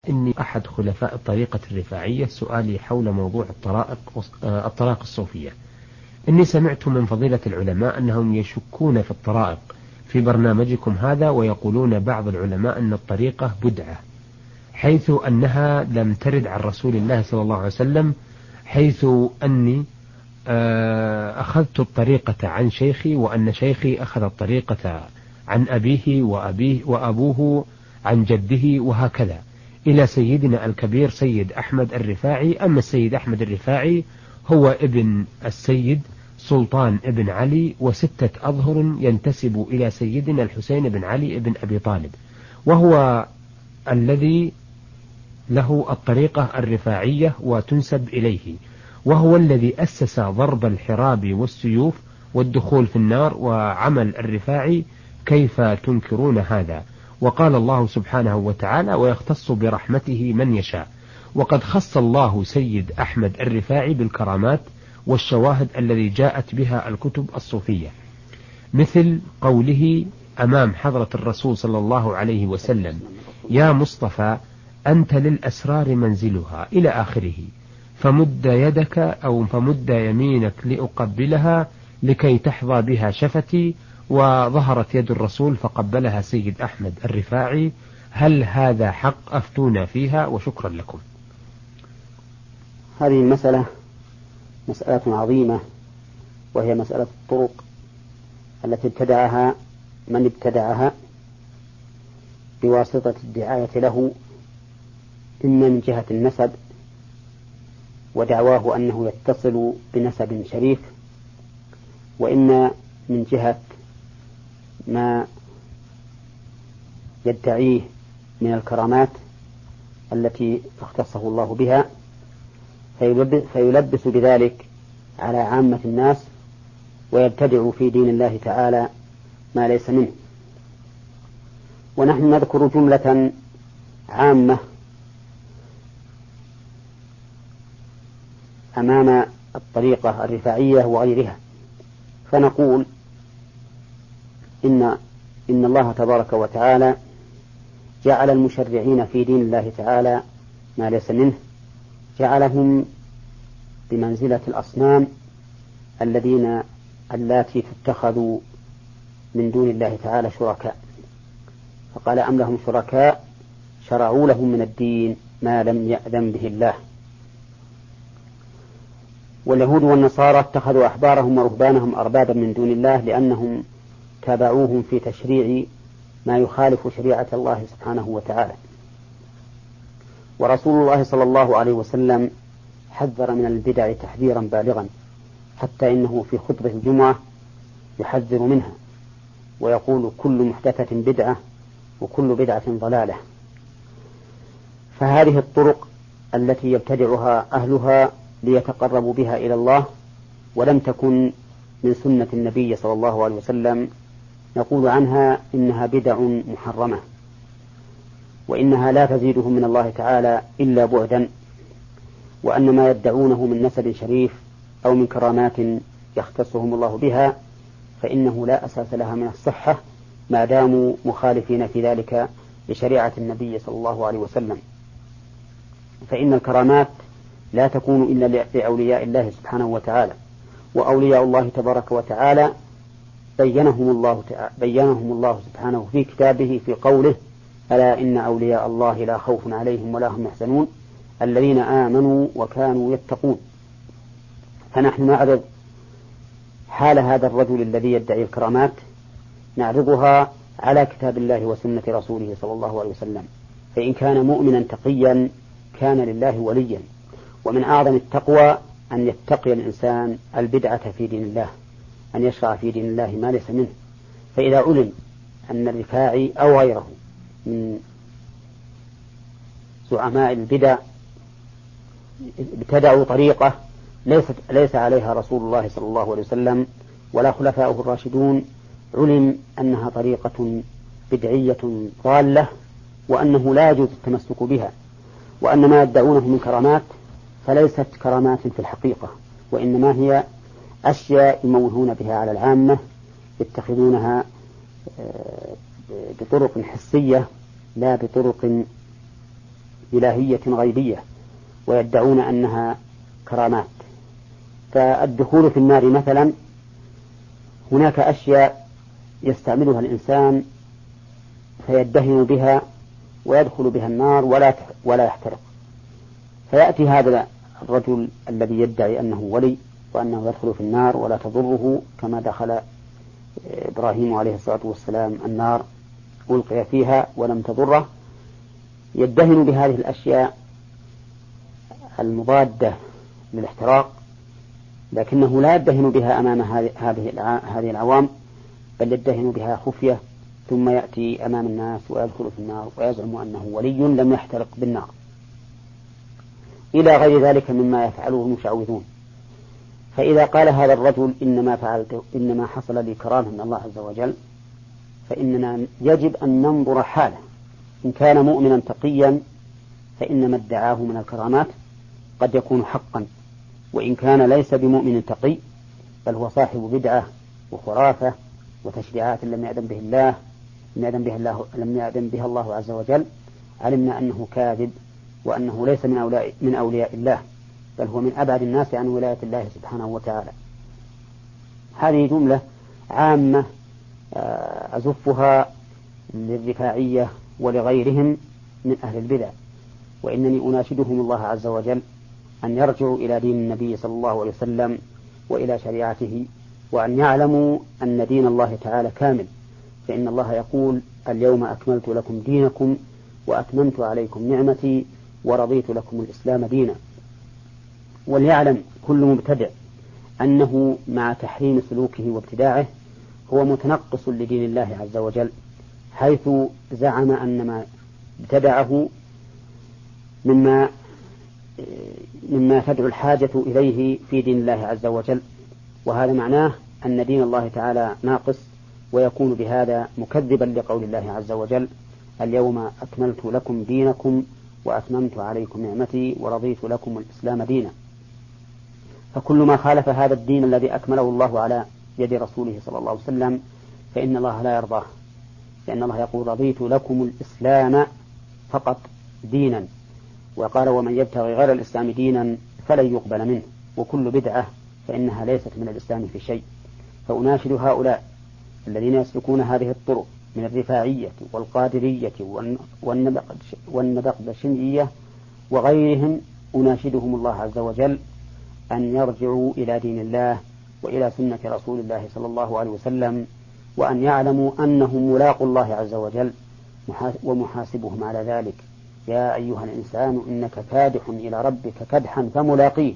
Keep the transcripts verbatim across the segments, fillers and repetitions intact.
إني أحد خلفاء الطريقة الرفاعية. سؤالي حول موضوع الطرائق الطرائق الصوفية. إني سمعت من فضيلة العلماء أنهم يشكون في الطرائق في برنامجكم هذا، ويقولون بعض العلماء أن الطريقة بدعة، حيث أنها لم ترد عن رسول الله صلى الله عليه وسلم، حيث أني أخذت الطريقة عن شيخي، وأن شيخي أخذ الطريقة عن أبيه وأبيه وأبوه عن جده، وهكذا إلى سيدنا الكبير سيد أحمد الرفاعي. أما السيد أحمد الرفاعي هو ابن السيد سلطان ابن علي وستة أظهر ينتسب إلى سيدنا الحسين بن علي بن أبي طالب، وهو الذي له الطريقة الرفاعية وتنسب إليه، وهو الذي أسس ضرب الحراب والسيوف والدخول في النار وعمل الرفاعي. كيف تنكرون هذا؟ وقال الله سبحانه وتعالى: ويختص برحمته من يشاء. وقد خص الله سيد أحمد الرفاعي بالكرامات والشواهد الذي جاءت بها الكتب الصوفية، مثل قوله أمام حضرة الرسول صلى الله عليه وسلم: يا مصطفى أنت للأسرار منزلها، إلى آخره. فمد يدك أو فمد يمينك لأقبلها لكي تحظى بها شفتي. وظهرت يد الرسول فقبلها سيد أحمد الرفاعي. هل هذا حق؟ أفتونا فيها وشكرا لكم. هذه المسألة مسألة عظيمة، وهي مسألة الطرق التي ابتدعها من ابتدعها بواسطة الدعاية له، إما من جهة النسب ودعواه أنه يتصل بنسب شريف، وإما من جهة ما يدعيه من الكرامات التي اختصه الله بها، فيلبس بذلك على عامة الناس ويبتدع في دين الله تعالى ما ليس منه. ونحن نذكر جملة عامة أمام الطريقة الرفاعية وغيرها، فنقول إن إن الله تبارك وتعالى جعل المشرعين في دين الله تعالى ما ليس منه، جعلهم بمنزلة الأصنام الذين اللاتي تتخذوا من دون الله تعالى شركاء، فقال: أم لهم شركاء شرعوا لهم من الدين ما لم يأذن به الله. واليهود والنصارى اتخذوا أحبارهم ورهبانهم أربابا من دون الله لأنهم تابعوهم في تشريع ما يخالف شريعة الله سبحانه وتعالى. ورسول الله صلى الله عليه وسلم حذر من البدع تحذيرا بالغا، حتى إنه في خطبة الجمعة يحذر منها ويقول: كل محدثة بدعة وكل بدعة ضلالة. فهذه الطرق التي يبتدعها أهلها ليتقربوا بها إلى الله ولم تكن من سنة النبي صلى الله عليه وسلم، نقول عنها إنها بدع محرمة، وإنها لا تزيدهم من الله تعالى إلا بعدا، وأن ما يدعونه من نسب شريف أو من كرامات يختصهم الله بها فإنه لا أساس لها من الصحة ما داموا مخالفين في ذلك لشريعة النبي صلى الله عليه وسلم. فإن الكرامات لا تكون إلا لأولياء الله سبحانه وتعالى، وأولياء الله تبارك وتعالى بينهم الله تعالى بينهم الله سبحانه في كتابه في قوله: ألا إن أولياء الله لا خوف عليهم ولا هم يحزنون الذين آمنوا وكانوا يتقون. فنحن نعرض حال هذا الرجل الذي يدعي الكرامات، نعرضها على كتاب الله وسنة رسوله صلى الله عليه وسلم، فإن كان مؤمنا تقيا كان لله وليا. ومن أعظم التقوى أن يتقي الإنسان البدعة في دين الله، أن يشرع في دين الله ما ليس منه. فإذا علم أن الرفاعي أو غيره من زعماء البدع ابتدعوا طريقة ليست ليس عليها رسول الله صلى الله عليه وسلم ولا خلفاؤه الراشدون، علم أنها طريقة بدعية ضالة، وأنه لا يجوز التمسك بها، وأن ما يدعونه من كرامات فليست كرامات في الحقيقة، وإنما هي أشياء يموهون بها على العامة، يتخذونها بطرق حسية لا بطرق إلهية غيبية ويدعون أنها كرامات. فالدخول في النار مثلا هناك أشياء يستعملها الإنسان فيدهن بها ويدخل بها النار ولا ولا يحترق، فيأتي هذا الرجل الذي يدعي أنه ولي وأنه يدخل في النار ولا تضره كما دخل إبراهيم عليه الصلاة والسلام النار ألقي فيها ولم تضره، يدهن بهذه الأشياء المضادة للاحتراق، لكنه لا يدهن بها أمام هذه العوام، بل يدهن بها خفية ثم يأتي أمام الناس ويدخل في النار ويزعم أنه ولي لم يحترق بالنار، إلى غير ذلك مما يفعله المشعوذون. فإذا قال هذا الرجل إنما فعلت إنما حصل لي كرامة من الله عز وجل، فإننا يجب أن ننظر حاله، إن كان مؤمنا تقيا فإنما ادعاه من الكرامات قد يكون حقا، وإن كان ليس بمؤمن تقي بل هو صاحب بدعة وخرافة وتشريعات لم يأذن به الله لم يأذن بها الله لم يأذن بها الله عز وجل، علمنا أنه كاذب وأنه ليس من أولياء من أولياء الله، بل هو من أبعد الناس عن ولاية الله سبحانه وتعالى. هذه جملة عامة أزفها للرفاعية ولغيرهم من أهل البدع، وإنني أناشدهم الله عز وجل أن يرجعوا إلى دين النبي صلى الله عليه وسلم وإلى شريعته، وأن يعلموا أن دين الله تعالى كامل، فإن الله يقول اليوم أكملت لكم دينكم وأتممت عليكم نعمتي ورضيت لكم الإسلام دينا. وليعلم كل مبتدع أنه مع تحريم سلوكه وابتداعه هو متنقص لدين الله عز وجل، حيث زعم أن ما ابتدعه مما مما تدعو الحاجة إليه في دين الله عز وجل، وهذا معناه أن دين الله تعالى ناقص، ويكون بهذا مكذبا لقول الله عز وجل اليوم أكملت لكم دينكم وأتممت عليكم نعمتي ورضيت لكم الإسلام دينا. فكل ما خالف هذا الدين الذي أكمله الله على يد رسوله صلى الله عليه وسلم فإن الله لا يرضاه، لأن الله يقول رضيت لكم الإسلام فقط دينا، وقال ومن يبتغي غير الإسلام دينا فلن يقبل منه، وكل بدعة فإنها ليست من الإسلام في شيء. فأناشد هؤلاء الذين يسلكون هذه الطرق من الرفاعية والقادرية والنبقبشية وغيرهم، أناشدهم الله عز وجل أن يرجعوا إلى دين الله وإلى سنة رسول الله صلى الله عليه وسلم، وأن يعلموا أنهم ملاقوا الله عز وجل ومحاسبهم على ذلك. يا أيها الإنسان إنك كادح إلى ربك كدحا فملاقيه.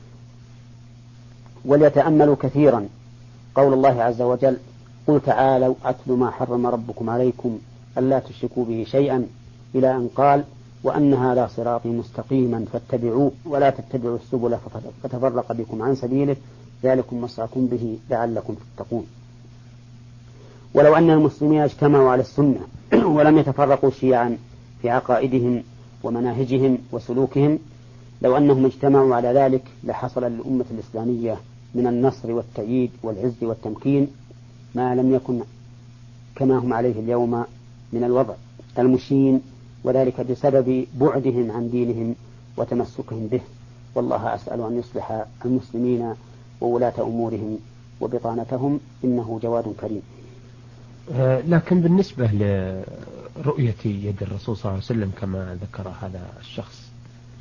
وليتأملوا كثيرا قول الله عز وجل قل تعالوا أتل ما حرم ربكم عليكم ألا تشركوا به شيئا، إلى أن قال وأن هذا صراطي مستقيما فاتبعوه ولا تتبعوا السبل فتفرق بكم عن سبيله ذلكم وصاكم به لعلكم تتقون. ولو أن المسلمين اجتمعوا على السنة ولم يتفرقوا شيعا في عقائدهم ومناهجهم وسلوكهم، لو أنهم اجتمعوا على ذلك لحصل للأمة الإسلامية من النصر والتأييد والعز والتمكين ما لم يكن كما هم عليه اليوم من الوضع المشين، وذلك بسبب بعدهم عن دينهم وتمسكهم به. والله أسأل أن يصلح المسلمين وولاة أمورهم وبطانتهم إنه جواد كريم. لكن بالنسبة لرؤية يد الرسول صلى الله عليه وسلم كما ذكر هذا الشخص،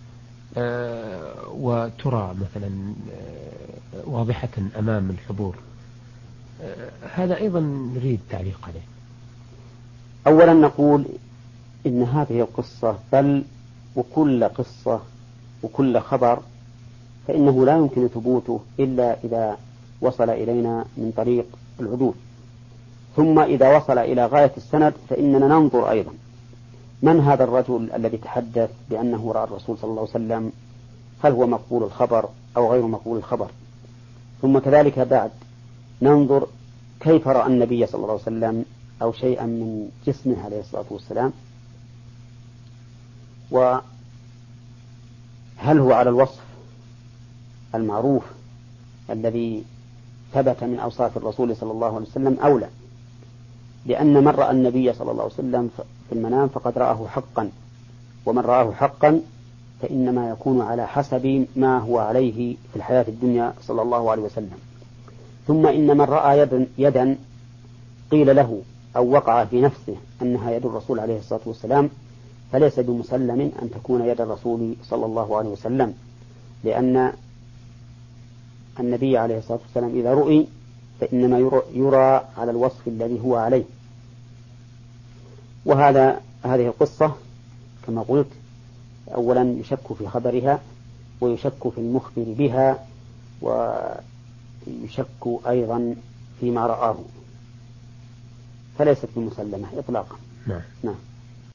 وترى مثلا واضحة أمام الحضور، هذا أيضا نريد تعليق عليه. أولا نقول إن هذه القصة بل وكل قصة وكل خبر فإنه لا يمكن ثبوته إلا إذا وصل إلينا من طريق العدول، ثم إذا وصل إلى غاية السند فإننا ننظر أيضا من هذا الرجل الذي تحدث بأنه رأى الرسول صلى الله عليه وسلم، هل هو مقبول الخبر أو غير مقبول الخبر، ثم كذلك بعد ننظر كيف رأى النبي صلى الله عليه وسلم أو شيئا من جسمه عليه الصلاة والسلام، وهل هو على الوصف المعروف الذي ثبت من أوصاف الرسول صلى الله عليه وسلم أو لا، لأن من رأى النبي صلى الله عليه وسلم في المنام فقد رآه حقا ومن رآه حقا فإنما يكون على حسب ما هو عليه في الحياة الدنيا صلى الله عليه وسلم. ثم إن من رأى يدا, يدا قيل له أو وقع في نفسه أنها يد الرسول عليه الصلاة والسلام فليس بمسلم أن تكون يد الرسول صلى الله عليه وسلم، لأن النبي عليه الصلاة والسلام إذا رؤي فإنما يرى على الوصف الذي هو عليه. وهذا هذه القصة كما قلت أولا يشك في خبرها، ويشك في المخبر بها، ويشك أيضا فيما رآه، فليست بمسلمة إطلاقا. نعم. نعم.